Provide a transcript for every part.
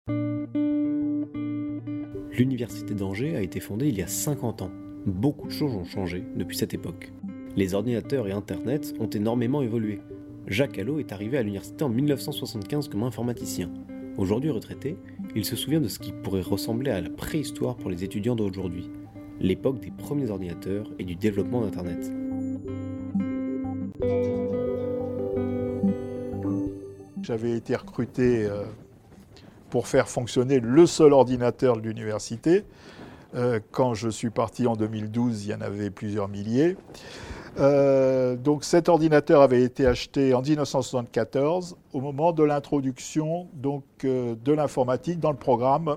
L'université d'Angers a été fondée il y a 50 ans. Beaucoup de choses ont changé depuis cette époque. Les ordinateurs et Internet ont énormément évolué. Jacques Allot est arrivé à l'université en 1975 comme informaticien. Aujourd'hui retraité, il se souvient de ce qui pourrait ressembler à la préhistoire pour les étudiants d'aujourd'hui, l'époque des premiers ordinateurs et du développement d'Internet. J'avais été recruté pour faire fonctionner le seul ordinateur de l'université. Quand je suis parti en 2012, il y en avait plusieurs milliers. Donc cet ordinateur avait été acheté en 1974 au moment de l'introduction de l'informatique dans le programme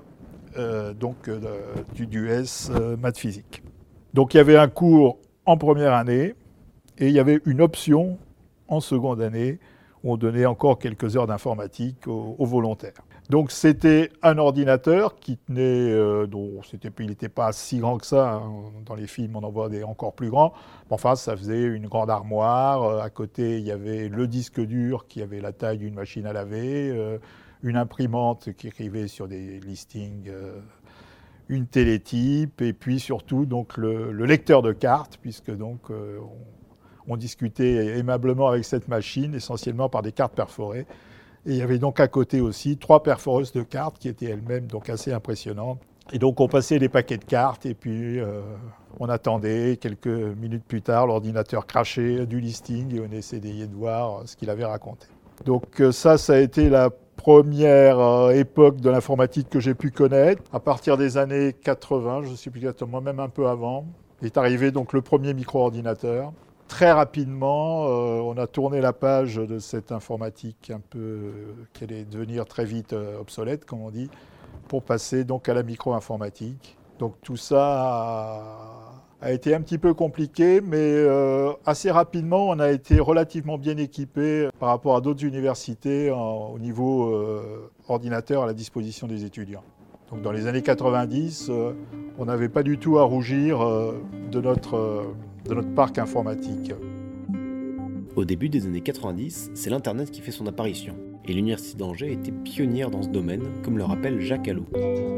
du DUS maths physique. Donc il y avait un cours en première année et il y avait une option en seconde année où on donnait encore quelques heures d'informatique aux volontaires. Donc c'était un ordinateur qui tenait, il n'était pas si grand que ça, hein. Dans les films on en voit des encore plus grands. Enfin ça faisait une grande armoire, à côté il y avait le disque dur qui avait la taille d'une machine à laver, une imprimante qui écrivait sur des listings, une télétype et puis surtout donc, le lecteur de cartes puisque on discutait aimablement avec cette machine essentiellement par des cartes perforées. Et il y avait donc à côté aussi 3 perforeuses de cartes qui étaient elles-mêmes donc assez impressionnantes. Et donc on passait les paquets de cartes et puis on attendait. Quelques minutes plus tard, l'ordinateur crachait du listing et on essayait de voir ce qu'il avait raconté. Donc ça a été la première époque de l'informatique que j'ai pu connaître. À partir des années 80, je ne sais plus exactement, même un peu avant, est arrivé donc le premier micro-ordinateur. Très rapidement, on a tourné la page de cette informatique un peu qui allait devenir très vite obsolète, comme on dit, pour passer donc à la micro-informatique. Donc tout ça a été un petit peu compliqué, mais assez rapidement, on a été relativement bien équipé par rapport à d'autres universités au niveau ordinateur à la disposition des étudiants. Donc dans les années 90, on n'avait pas du tout à rougir de notre parc informatique. Au début des années 90, c'est l'Internet qui fait son apparition, et l'université d'Angers était pionnière dans ce domaine, comme le rappelle Jacques Allot.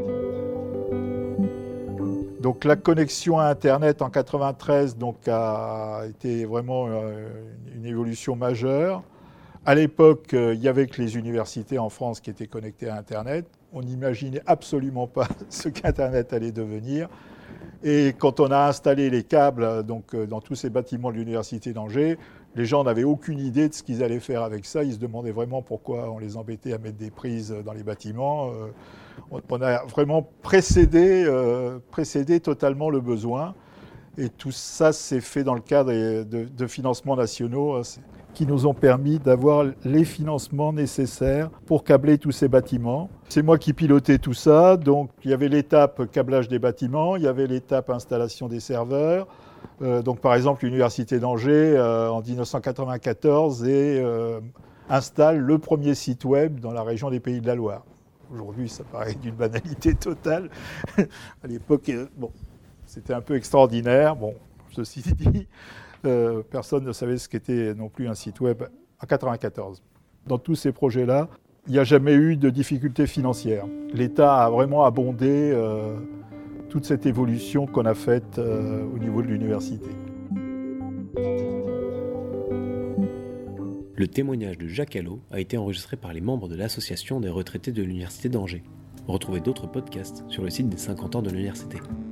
Donc la connexion à Internet en 93 a été vraiment une évolution majeure. À l'époque, il n'y avait que les universités en France qui étaient connectées à Internet. On n'imaginait absolument pas ce qu'Internet allait devenir. Et quand on a installé les câbles dans tous ces bâtiments de l'université d'Angers, les gens n'avaient aucune idée de ce qu'ils allaient faire avec ça. Ils se demandaient vraiment pourquoi on les embêtait à mettre des prises dans les bâtiments. On a vraiment précédé totalement le besoin. Et tout ça s'est fait dans le cadre de financements nationaux qui nous ont permis d'avoir les financements nécessaires pour câbler tous ces bâtiments. C'est moi qui pilotais tout ça, donc il y avait l'étape câblage des bâtiments, il y avait l'étape installation des serveurs. Donc par exemple l'université d'Angers en 1994 installe le premier site web dans la région des Pays de la Loire. Aujourd'hui ça paraît d'une banalité totale. À l'époque, c'était un peu extraordinaire. Bon, ceci dit, personne ne savait ce qu'était non plus un site web en 1994. Dans tous ces projets-là, il n'y a jamais eu de difficultés financières. L'État a vraiment abondé toute cette évolution qu'on a faite au niveau de l'université. Le témoignage de Jacques Allot a été enregistré par les membres de l'association des retraités de l'université d'Angers. Retrouvez d'autres podcasts sur le site des 50 ans de l'université.